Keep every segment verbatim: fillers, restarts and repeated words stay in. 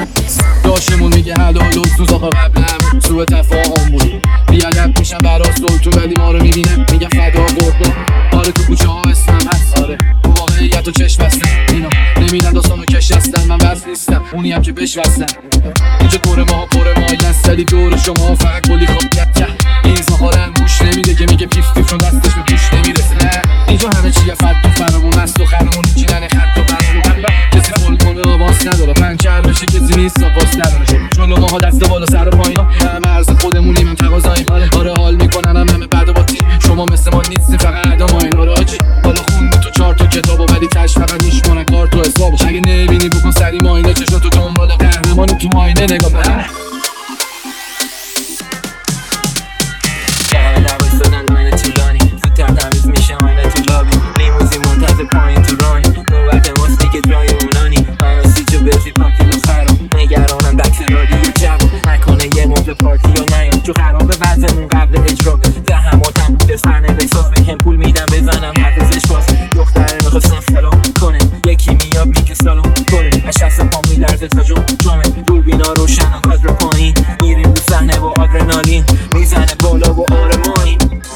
داشتمون میگه حلال و سوز آقا قبلم سوء تفاهم بود. بیادب میشم برا سلطون ولی ما رو میبینه میگه فدا قربان. آره تو کوچه ها اسمم هست، آره تو واقعیت و چشم بستم. اینا نمیدن داستانو کش هستن، من بس نیستم اونی هم که بش وستن. اینجا دور ما پر ما یستلی دور شما فقط گلی خوابیت. این زهارم گوش نمیده که میگه پیف پیف چون دستش به گوش نمیرسه. نه اینجا همه چیه فد و فرمون است و خرمون چینن خط و برمون. کسی فول کنه آواز نداره پنچر بشه کسی نیست آواز نداره. جلو ماها دست بالا سر و پایین همه عرض خودمونیم هم تقاضاییم. آره حال میکنن هم همه بعد و باطی شما مثل ما نیستیم فقط ادا ما این آره آجی. حالا خوندی تو چهار تا کتابو ولی تش فقط میشمونن کار تو حسابو. اگه نبینی بکن سری ماینه چشاتو دنبال قهرمانی تو ماینه نگاه بره. تمیز میشه آینه تو لابی لیموزین منتظر پایین تو رانی. نوبت ماست دیگه جای اونانی. همه سی جو بزی پاکی رو خرام نگرانم دکس رادیو جواب نکنه یه مبل پارتی یا نیام چو خرابه وزمون قبل اجرا زحماتم بوده سرنه بساز بهم پول میدم بزنم حفظش باز. دختره میخواستم سلام کنه یکی میاد میگه سلام کنه از شست پا میلرزه تا جامعه دوربینا روشن و کادر پایین میریم رو صحنه با آدرنالین میزنه بالا و آرمانی.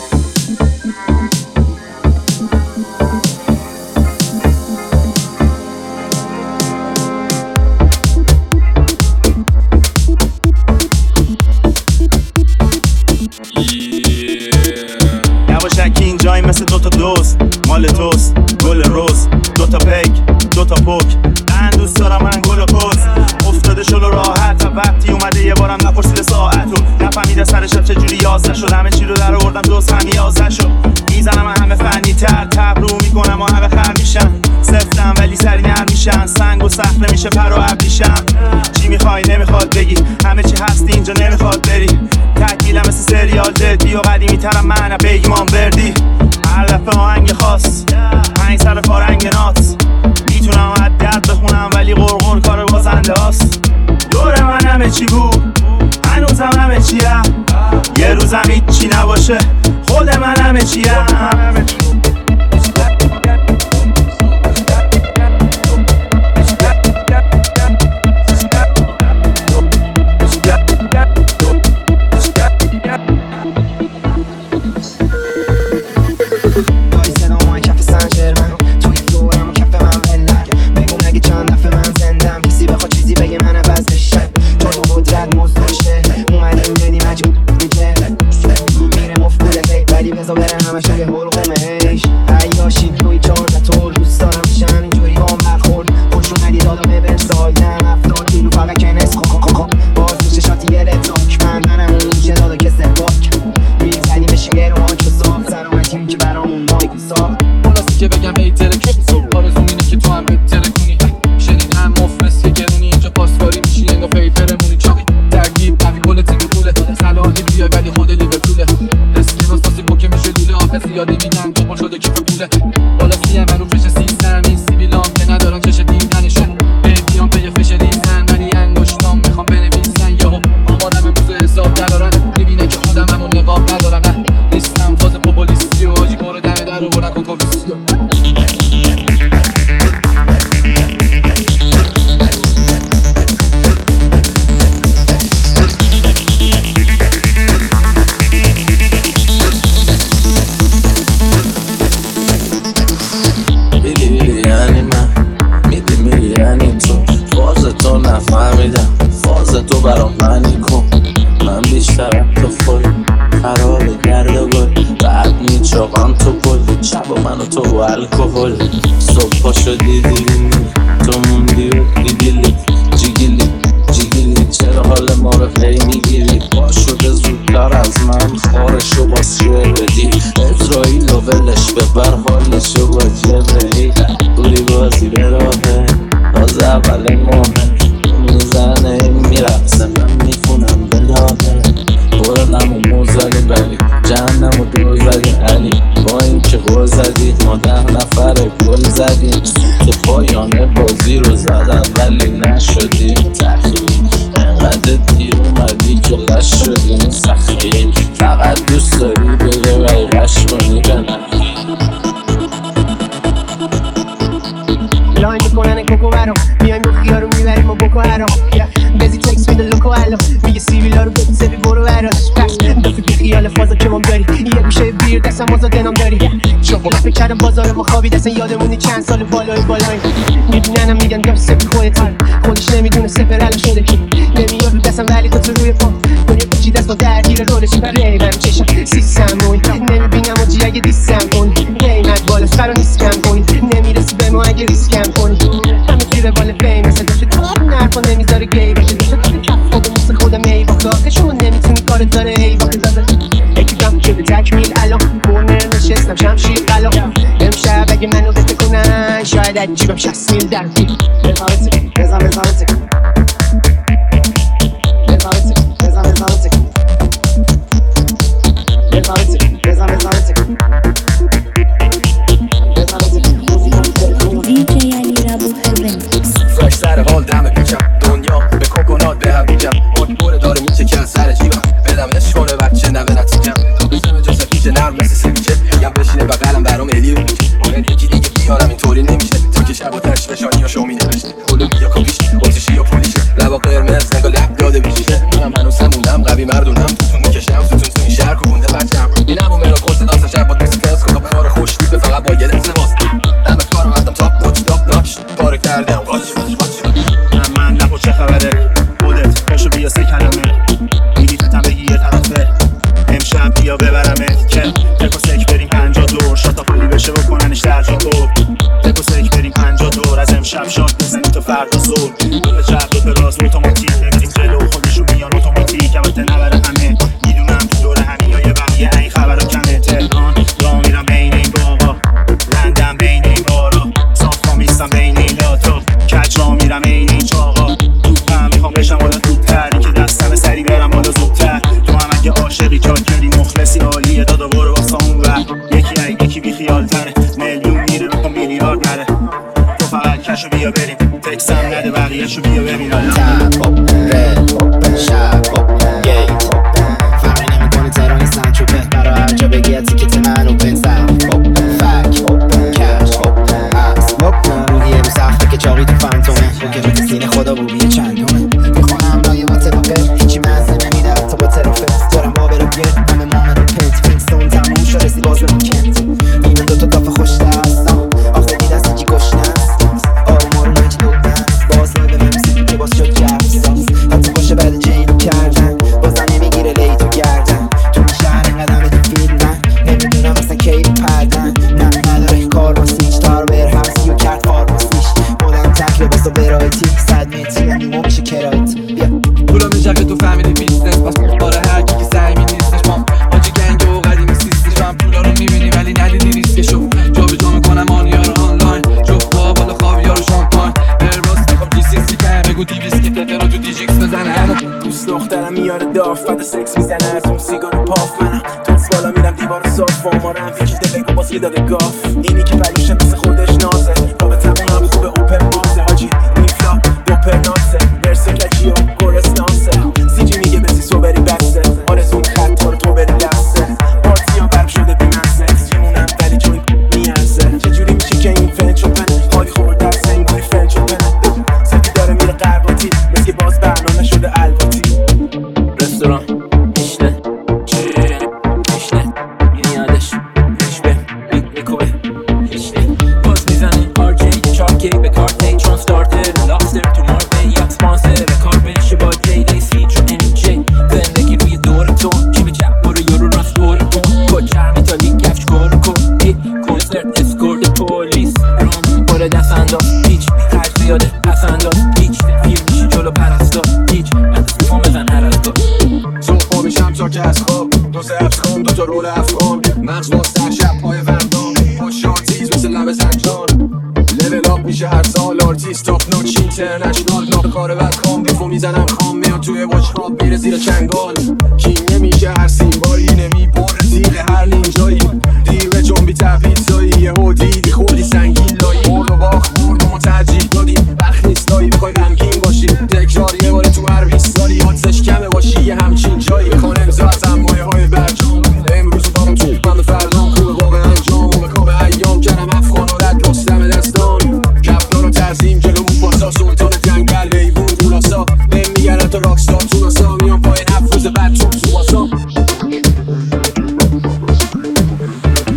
یواشکی اینجایی مثل دوتا دوست مال توست گل روز دوتا پیک دوتا پوک. من دوست دارم من گل و پوز افتاده شلو راحت تا وقتی اومده یه بارم نپرسیده ساعت و نفهمیده سر شب چجوری یازده شد. همه چی رو در آوردم دوست هم یازده شد. میزنم همه فنی تر تب رو میکنم و همه خر میشن. سفتم ولی سری نر میشن. سنگ و سخت نمیشه پر و عبیشم. چی میخوای نمیخواد بگی همه چی هستی اینجا نمیخواد بری. تکیلم مثل سریال جدی و قدیمی ترم من بیگمان بردی. هر دفعه آهنگ خاص پنج سر فارنگ نات. میتونم عدد بخونم ولی قرقر کار بازنده هاست. دور من همه چی بود هنوزم همه چیه. یه روزم هیچی نباشه خود من همه چیه. که بگم ای ترک صبح آرزوم اینه که تو هم بهتره کنی. شنیدم مفلس که گرونی اینجا پاسکاری میشی انگا پیپرمونی چاقی درگیر قوی گل تیم پوله صلاحی بیای ولی خود لیورپوله. اسکی واساسی بوکه میشه لوله آفه زیادی میدن تو پل شده کیف پوله. بالا سی هم رو فش سیستم این سیبیلام که ندارن چش دیدنشه. بیان به یه فش ریزن ولی انگشتام میخوام بنویسن. یهو آمادم امروز حساب دارن میبینه که خودم همون نقاب ندارم. نه نیستم فاز پوپولیستی و آجی برو دمه در رو برن کنکولیستی. نفهمیدم فاز تو برام معنی کن. من بیشترم تو خوری خرابه گرد و گل بعد میچاقم تو کلی شب و من و تو و الکوهل. صبح پا شدی دیدی تو موندی و دیگیلی جیگیلی جیگیلی چرا حال ما رو پی میگیری. با شده زودتر از من خارشو با سیه بدی. اسرائیل و ولش ببر حالشو با جبهی. بوری بازی به راهه باز اول مهمه میزنه میرقصه من میخونم بلاده. برنم و موزالی ولی جهنم و دور زدیم علی. با این که گل زدید ما ده نفر گل زدیم. که پایانه بازی رو زدن ولی نشدیم تخییم. انقدر دیر اومدی که لش شدیم سخییم. فقط دوست داری بگه ولی غش کنی به نخیم. لاین میکنن کوکو برام میایم رو خیارو میبریم و بکو هرام. آزاده نام داری. شما فکر کردم بازار ما خوابید اصلا یادمونی چند سال بالای بالای میبیننم میگن دار سپی خودت خودش نمیدونه سپر الان شده کی نمیاد رو دستم ولی تو تو روی پا دنیا بچی دست با درگیر رولش برای من چشم سیستم موی نمیبینم و جی اگه دیستم کنی قیمت بالا سر رو نیست کم کنی نمیرسی به ما اگه ریسکم کنی همه توی روال فیم مثل داشته این حرفا نمیذاره گی باشه داشته تو خود مثل خودم ای باکا که شما نمیتونی کارت داره ای باکا داده اکیدم که به تکمیل الان کورنر نشستم شمشیر قلا امشب اگه منو بته کنن شاید از جیبم شصت میل در بی بزارتی بزار بزارتی بزارتی بزار بزارتی بزارتی بزار بزارتی دیجی علی ربو هزن فرش سر حال دم پیچم دنیا به کوکونات به هم بیجم مطبوره داره میچه که از سر جیبم بدم نشونه بچه نوه نتیجم تو بزنم جا سفیجه نرم مثل سفیجه یم بشینه بقلم برام الی رو میشه باید یکی دیگه بیارم اینطوری نمیشه تو که شب و ترش بشانی یا شو می نوشته کلو بیا کپیش آتشی یا پولیشه لبا قرمز نگاه لب داده بیشیشه منم هنوز همونم قوی مردونم توتون میکشم ستون تو این شهر کوبونده بچم اینم اون مرا کلت داستم شب با دیسی کلاس کلا کار خوش دیبه فقط با یه دست باز دمه کارم هستم تاپ ناچ تاپ ناچ پاره کردم واچ واچ من نپو چه خبره خودت پاشو بیا سه کلمه میگی فتم بگی یه طرفه امشب بیا ببرمت که تکو سک بریم پنجا دور شاتا پولی بشه بکننش در جا تو تکو سک بریم پنجا دور از امشب شاد بزنیم تا فردا زور دو به چپ دو به راست اتوماتیک بریم جلو خودشو میان اتوماتیک البته نبره همه میدونم تو دور همین یا یه بقیه این خبرها کمه تهران را میرم بین این باقا لندن بین این بارا صافا میستم بین این لاتا کج را میرم این این چاقا توپم میخوام بشم بالا توپتر که دستم سری برم بالا زودتر تو هم اگه عاشقی جاکری مخلصی عالیه دادا برو واسه اون ور یکی ای یکی بی خیال تره میلیون میره رو میلیارد نره تو فقط کشو بیا بریم تکسم نده بقیهشو بیا ببین تپ هاپ رد هاپ شب هاپ گیت هاپ فرقی نمیکنه تهرانی سنچوپه برا هر جا بگی از تیکت من اوپن زب هاپ فک هاپ کش هاپ عکس هاپ روحیه رو سخته که چاقی تو فانتومه اون که روی سینه خدا بوبیه چندومه میخونم رای با تراپه هیچی مزه نمیده حتی با ترافت دارم با برو گرد همه مامن رو پنت فینستون تموم شو رسی باز به مکنت این دوتا کافه خوش دستم آخه دید از یکی گشنه است آروم آروم هیچ دو دست باز نای به ممسی که باز شد جفزاز حتی باشه بعد جیلو کردن بازم نمیگیره لی تو گردن تو این شهر اینقدر تو فیلمن نمیدونم اصلا کی رو پردن نه نداره کار باسی هیچ تار بر هرسی و کرد فارماسیش خودم تکره باستا برایتی صد متری نیمو میشه کرایتی بیا پولا میشه که تو فهمیدی بیستنس پس باره هر کی که سعیمی نیستش مام آجی گنگ و قدیمی سیستش هم پولا رو میبینی ولی ندیدی ریسکشو جا به جا میکنم آنیا رو آنلاین جفت با بالا خوابیا رو شامپاین برباس میخوام جی سی سی کنم بگو دیویس که تتر رو تو دیجیکس بزنم دوست دخترم میاره داف بعد سکس میزنه از اون سیگار پاف منم تنس بالا میرم دیوار صاف وامارم پیچیده بگو باز یه داده گاف اینی که پلوشه مثل خودش نازه رابطمونم خوبه اوپن مازه حاجی نیفلا دوپر نازه مرسه کجی و گرس نازه سیجی میگه بسی سو بری بسته آرزون خط رو تو بری لسته پارتی ها برم شده بیمنسه جمونم ولی جوی میانسه چجوری میشه که این فن چوپنه خالی خورده از سنگای فن چوپنه سفی داره میره قرباتی مثل باز برنامه شده الباتی رستوران میشنه میشنه میادش میشبه میکوبه میشنه باز میزنه آرجی چارکی به کارتی چون ستارتر لاکستر تو ماربی یا سپانسر کار بشه با جی دیس فیچر ام جی زندگی روی دور تو چی به چپ برو یورو راست دور کن کچر میتالی کفش کار کن ای کنسرت اسکورت پولیس رام میپاره دست انداز هیچ خرج زیاده پس انداز هیچ فیلم میشی جلو پرستا هیچ از میخوام بزن هر از دار صبح میشم تا که از خواب دو سه افز خون دو تا رول افغان مغز باستر شب پای وردان پاشان تیز مثل لب زنجان لیول آپ میشه هر سال آرتیست تاپ نوچ اینترنشنال ناب کار بد کام بیفو میزنم خام میاد توی واچ خواب میره زیر چنگال کی نمیشه هر سیمباری نمیبره تیغ هر نینجایی دیر به جنبی تبیزایی یه هو دیدی خودی سنگین لایی برد و باخت برد و مترجیح دادیم بخ نیست لایی بخوای غمگین باشی تکرار یه باره تو هر بیست سالی حادثش کمه باشی یه همچین جایی کان امضا از امایه های برجام امروز رو دارم تو من به فردام خوبه واقع انجام و به کاب ایام کردم افغان و رد رستم دستان کفنا رو ترزیم جلو اون پاسا سلطان جنگل حیوون قولاسا بهم میگن تو راکستار تو ناسا میام پایین هفت روز بعد چوب تو باسا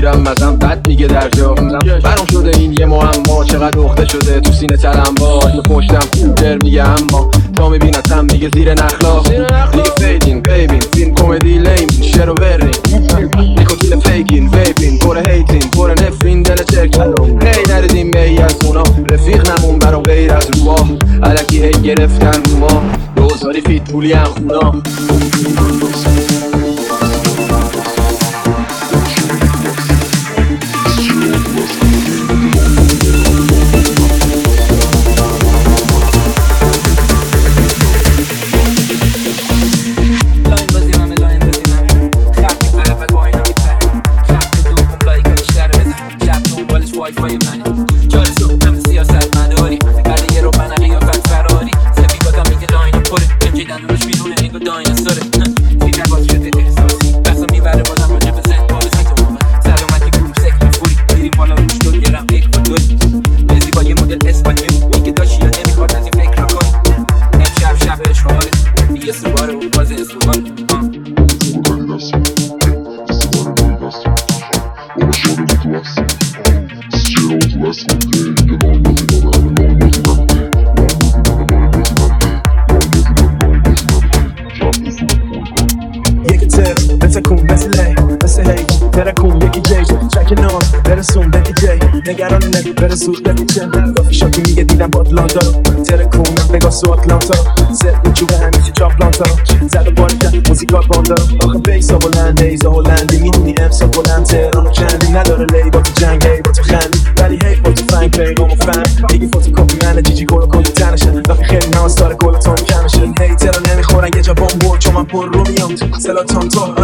میگیرم مزم بد میگه در جا برام شده این یه معما چقدر اخته شده تو سینه تلم با تو پشتم در میگه اما تا میبینتم میگه زیر نخلا دیگه فیدین بیبین فیلم کمدی لیم شر و ورین نیکوتین فیکین ویپین پر هیتین پر نفرین دل چرک هی نردیم می از اونا رفیق نمون برام غیر از روها علکی هی گرفتن رو ما روزاری فیت پولی هم خونا زود بپیچم شاکی میگه دیدم بادلان دارم ترکونم بگاس و آتلانتا زد این چوبه همیشه چاپلانتا زد و باری کرد موزیکار باندارم آخه بیسا بلنده ایزا هلندی میدونی امسا بلند تهران و چندی نداره لی با تو جنگ هی با تو خندی ولی هی با تو فنگ پیغام و فهم دیگه فوتو کپی منه جیجی گل و کلی تنشن وقتی خیلی ناز داره گل و تون کمشن هی ترا نمیخورن یه جا بام برد چون من پر رو میام سلاتان تو